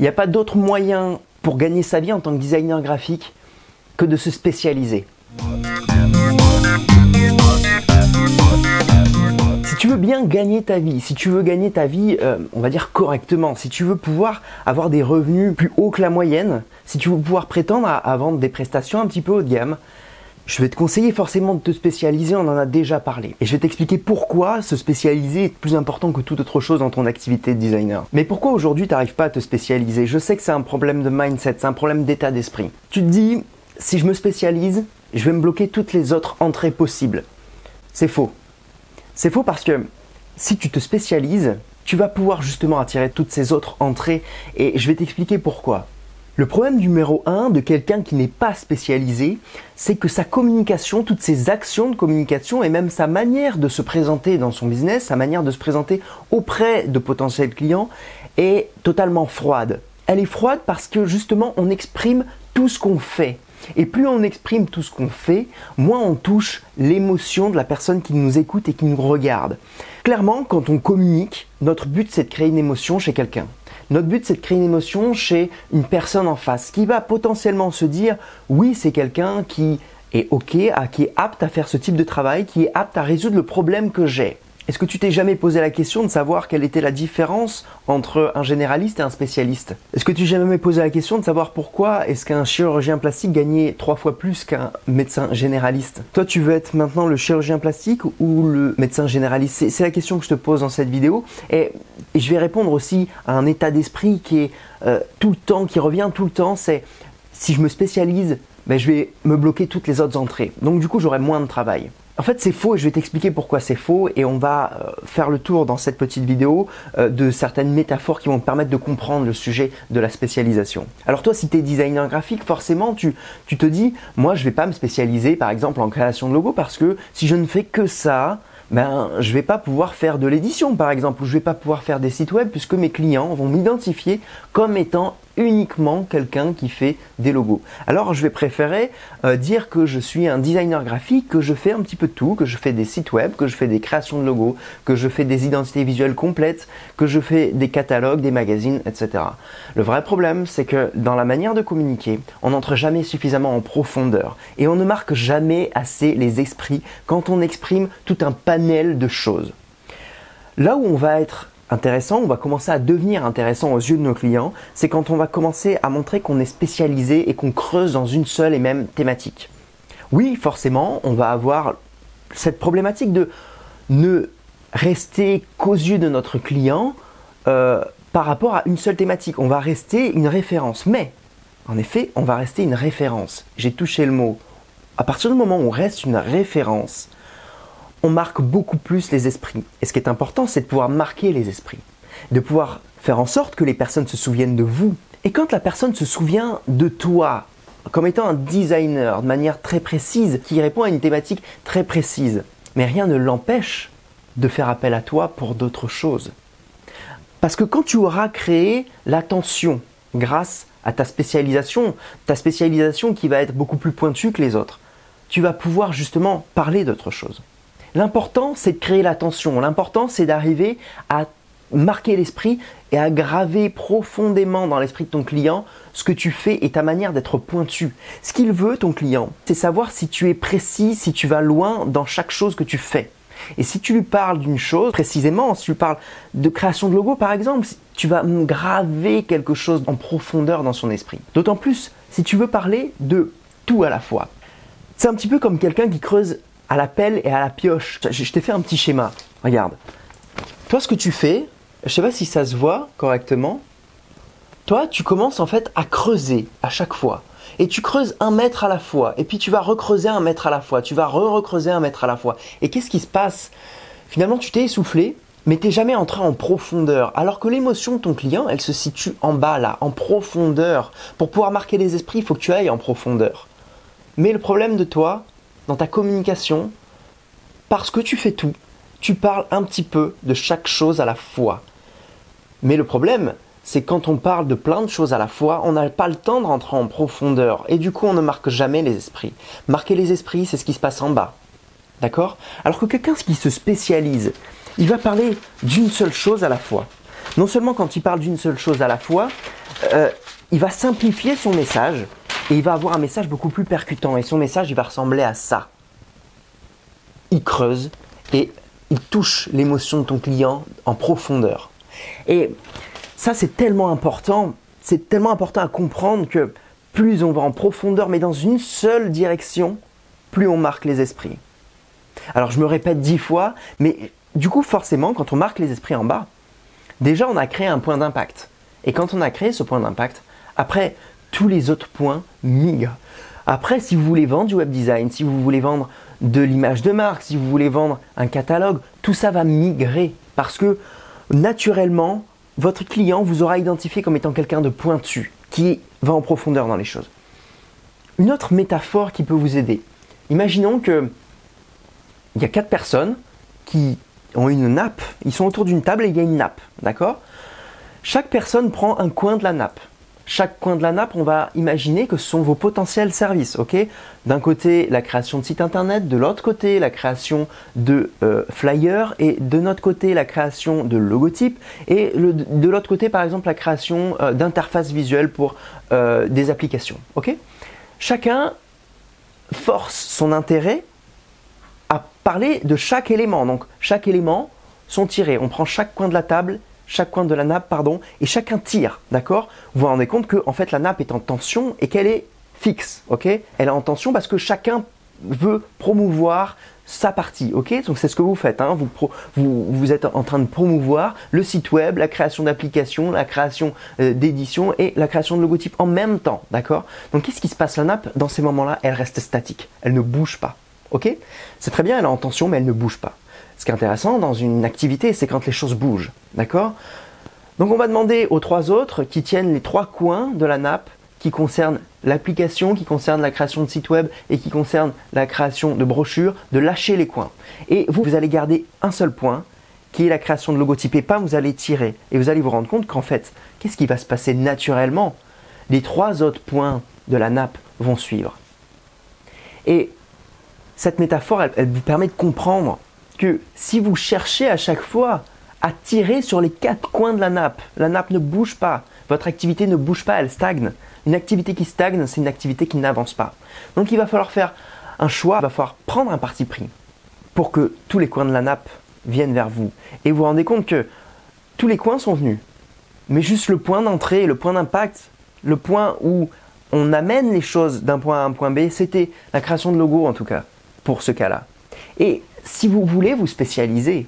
Il n'y a pas d'autre moyen pour gagner sa vie en tant que designer graphique que de se spécialiser. Si tu veux bien gagner ta vie, si tu veux gagner ta vie, on va dire correctement, si tu veux pouvoir avoir des revenus plus hauts que la moyenne, si tu veux pouvoir prétendre à vendre des prestations un petit peu haut de gamme, je vais te conseiller forcément de te spécialiser, on en a déjà parlé. Et je vais t'expliquer pourquoi se spécialiser est plus important que toute autre chose dans ton activité de designer. Mais pourquoi aujourd'hui tu n'arrives pas à te spécialiser? Je sais que c'est un problème de mindset, c'est un problème d'état d'esprit. Tu te dis, si je me spécialise, je vais me bloquer toutes les autres entrées possibles. C'est faux. C'est faux parce que si tu te spécialises, tu vas pouvoir justement attirer toutes ces autres entrées et je vais t'expliquer pourquoi. Le problème numéro 1 de quelqu'un qui n'est pas spécialisé, c'est que sa communication, toutes ses actions de communication et même sa manière de se présenter dans son business, sa manière de se présenter auprès de potentiels clients est totalement froide. Elle est froide parce que justement on exprime tout ce qu'on fait. Et plus on exprime tout ce qu'on fait, moins on touche l'émotion de la personne qui nous écoute et qui nous regarde. Clairement, quand on communique, notre but c'est de créer une émotion chez quelqu'un. Notre but, c'est de créer une émotion chez une personne en face qui va potentiellement se dire « oui, c'est quelqu'un qui est OK, qui est apte à faire ce type de travail, qui est apte à résoudre le problème que j'ai ». Est-ce que tu t'es jamais posé la question de savoir quelle était la différence entre un généraliste et un spécialiste? Est-ce que tu t'es jamais posé la question de savoir pourquoi est-ce qu'un chirurgien plastique gagnait 3 fois plus qu'un médecin généraliste? Toi, tu veux être maintenant le chirurgien plastique ou le médecin généraliste? C'est la question que je te pose dans cette vidéo et je vais répondre aussi à un état d'esprit qui est tout le temps, qui revient tout le temps, c'est si je me spécialise, je vais me bloquer toutes les autres entrées. Donc du coup, j'aurai moins de travail. En fait, c'est faux et je vais t'expliquer pourquoi c'est faux et on va faire le tour dans cette petite vidéo de certaines métaphores qui vont te permettre de comprendre le sujet de la spécialisation. Alors toi, si tu es designer graphique, forcément, tu te dis, moi, je ne vais pas me spécialiser par exemple en création de logos parce que si je ne fais que ça, je ne vais pas pouvoir faire de l'édition par exemple ou je ne vais pas pouvoir faire des sites web puisque mes clients vont m'identifier comme étant uniquement quelqu'un qui fait des logos. Alors je vais préférer dire que je suis un designer graphique, que je fais un petit peu de tout, que je fais des sites web, que je fais des créations de logos, que je fais des identités visuelles complètes, que je fais des catalogues, des magazines, etc. Le vrai problème, c'est que dans la manière de communiquer, on n'entre jamais suffisamment en profondeur et on ne marque jamais assez les esprits quand on exprime tout un panel de choses. Là où on va être intéressant, on va commencer à devenir intéressant aux yeux de nos clients, c'est quand on va commencer à montrer qu'on est spécialisé et qu'on creuse dans une seule et même thématique. Oui, forcément, on va avoir cette problématique de ne rester qu'aux yeux de notre client par rapport à une seule thématique. On va rester une référence, mais en effet, on va rester une référence. J'ai touché le mot. À partir du moment où on reste une référence, on marque beaucoup plus les esprits. Et ce qui est important, c'est de pouvoir marquer les esprits, de pouvoir faire en sorte que les personnes se souviennent de vous. Et quand la personne se souvient de toi, comme étant un designer de manière très précise, qui répond à une thématique très précise, mais rien ne l'empêche de faire appel à toi pour d'autres choses. Parce que quand tu auras créé l'attention grâce à ta spécialisation qui va être beaucoup plus pointue que les autres, tu vas pouvoir justement parler d'autre chose. L'important, c'est de créer l'attention. L'important, c'est d'arriver à marquer l'esprit et à graver profondément dans l'esprit de ton client ce que tu fais et ta manière d'être pointu. Ce qu'il veut, ton client, c'est savoir si tu es précis, si tu vas loin dans chaque chose que tu fais. Et si tu lui parles d'une chose précisément, si tu lui parles de création de logo par exemple, tu vas graver quelque chose en profondeur dans son esprit. D'autant plus si tu veux parler de tout à la fois. C'est un petit peu comme quelqu'un qui creuse à la pelle et à la pioche. Je t'ai fait un petit schéma. Regarde. Toi, ce que tu fais, je ne sais pas si ça se voit correctement. Toi, tu commences en fait à creuser à chaque fois. Et tu creuses 1 mètre à la fois. Et puis tu vas recreuser 1 mètre à la fois. Tu vas recreuser 1 mètre à la fois. Et qu'est-ce qui se passe? Finalement, tu t'es essoufflé, mais tu n'es jamais entré en profondeur. Alors que l'émotion de ton client, elle se situe en bas là, en profondeur. Pour pouvoir marquer les esprits, il faut que tu ailles en profondeur. Mais le problème de toi, dans ta communication, parce que tu fais tout, tu parles un petit peu de chaque chose à la fois. Mais le problème, c'est quand on parle de plein de choses à la fois, on n'a pas le temps de rentrer en profondeur et du coup on ne marque jamais les esprits. Marquer les esprits, c'est ce qui se passe en bas. D'accord? Alors que quelqu'un qui se spécialise, il va parler d'une seule chose à la fois. Non seulement quand il parle d'une seule chose à la fois, il va simplifier son message et il va avoir un message beaucoup plus percutant. Et son message, il va ressembler à ça. Il creuse et il touche l'émotion de ton client en profondeur. Et ça, c'est tellement important à comprendre que plus on va en profondeur, mais dans une seule direction, plus on marque les esprits. Alors, je me répète 10 fois, mais du coup, forcément, quand on marque les esprits en bas, déjà, on a créé un point d'impact. Et quand on a créé ce point d'impact, après, tous les autres points migrent. Après, si vous voulez vendre du web design, si vous voulez vendre de l'image de marque, si vous voulez vendre un catalogue, tout ça va migrer parce que naturellement, votre client vous aura identifié comme étant quelqu'un de pointu, qui va en profondeur dans les choses. Une autre métaphore qui peut vous aider. Imaginons qu'il y a 4 personnes qui ont une nappe, ils sont autour d'une table et il y a une nappe, d'accord ? Chaque personne prend un coin de la nappe. Chaque coin de la nappe, on va imaginer que ce sont vos potentiels services, ok ? D'un côté, la création de sites internet, de l'autre côté, la création de flyers, et de notre côté, la création de logotypes, et de l'autre côté, par exemple, la création d'interfaces visuelles pour des applications, ok ? Chacun force son intérêt à parler de chaque élément. Donc, chaque élément sont tirés. On prend chaque coin de la table, chaque coin de la nappe, et chacun tire, d'accord ? Vous vous rendez compte que en fait la nappe est en tension et qu'elle est fixe, ok ? Elle est en tension parce que chacun veut promouvoir sa partie, ok ? Donc c'est ce que vous faites, hein ? Vous êtes en train de promouvoir le site web, la création d'applications, la création d'éditions et la création de logotypes en même temps, d'accord ? Donc qu'est-ce qui se passe ? La nappe, dans ces moments-là, elle reste statique, elle ne bouge pas, ok ? C'est très bien, elle est en tension, mais elle ne bouge pas. Ce qui est intéressant dans une activité, c'est quand les choses bougent, d'accord ? Donc on va demander aux 3 autres qui tiennent les 3 coins de la nappe qui concernent l'application, qui concernent la création de site web et qui concernent la création de brochures, de lâcher les coins. Et vous allez garder un seul point qui est la création de logotypes et pas vous allez tirer. Et vous allez vous rendre compte qu'en fait, qu'est-ce qui va se passer naturellement ? Les 3 autres points de la nappe vont suivre. Et cette métaphore, elle vous permet de comprendre que si vous cherchez à chaque fois à tirer sur les 4 coins de la nappe ne bouge pas, votre activité ne bouge pas, elle stagne. Une activité qui stagne, c'est une activité qui n'avance pas. Donc il va falloir faire un choix, il va falloir prendre un parti pris pour que tous les coins de la nappe viennent vers vous. Et vous vous rendez compte que tous les coins sont venus, mais juste le point d'entrée, le point d'impact, le point où on amène les choses d'un point A à un point B, c'était la création de logo en tout cas, pour ce cas-là. Et si vous voulez vous spécialiser,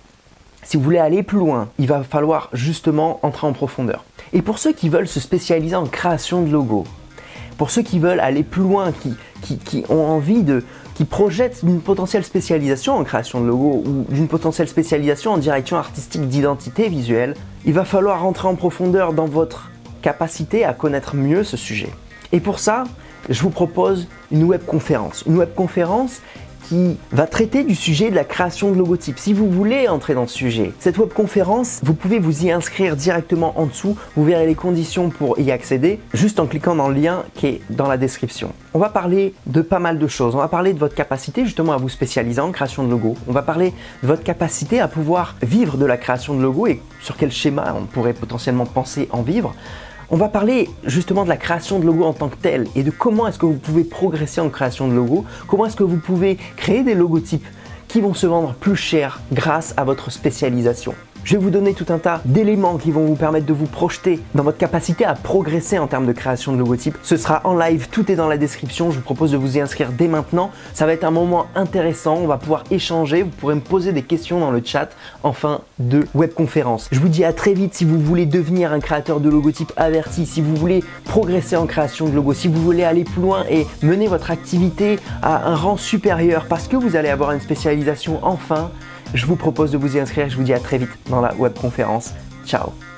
si vous voulez aller plus loin, il va falloir justement entrer en profondeur. Et pour ceux qui veulent se spécialiser en création de logos, pour ceux qui veulent aller plus loin, qui ont envie qui projettent une potentielle spécialisation en création de logos ou d'une potentielle spécialisation en direction artistique d'identité visuelle, il va falloir entrer en profondeur dans votre capacité à connaître mieux ce sujet. Et pour ça, je vous propose une webconférence. Une webconférence qui va traiter du sujet de la création de logotypes. Si vous voulez entrer dans ce sujet, cette webconférence, vous pouvez vous y inscrire directement en dessous. Vous verrez les conditions pour y accéder juste en cliquant dans le lien qui est dans la description. On va parler de pas mal de choses. On va parler de votre capacité justement à vous spécialiser en création de logos. On va parler de votre capacité à pouvoir vivre de la création de logos et sur quel schéma on pourrait potentiellement penser en vivre. On va parler justement de la création de logos en tant que telle et de comment est-ce que vous pouvez progresser en création de logos, comment est-ce que vous pouvez créer des logotypes qui vont se vendre plus cher grâce à votre spécialisation. Je vais vous donner tout un tas d'éléments qui vont vous permettre de vous projeter dans votre capacité à progresser en termes de création de logotypes. Ce sera en live, tout est dans la description. Je vous propose de vous y inscrire dès maintenant. Ça va être un moment intéressant, on va pouvoir échanger, vous pourrez me poser des questions dans le chat en fin de webconférence. Je vous dis à très vite si vous voulez devenir un créateur de logotypes averti, si vous voulez progresser en création de logos, si vous voulez aller plus loin et mener votre activité à un rang supérieur parce que vous allez avoir une spécialisation enfin. Je vous propose de vous y inscrire. Je vous dis à très vite dans la webconférence. Ciao.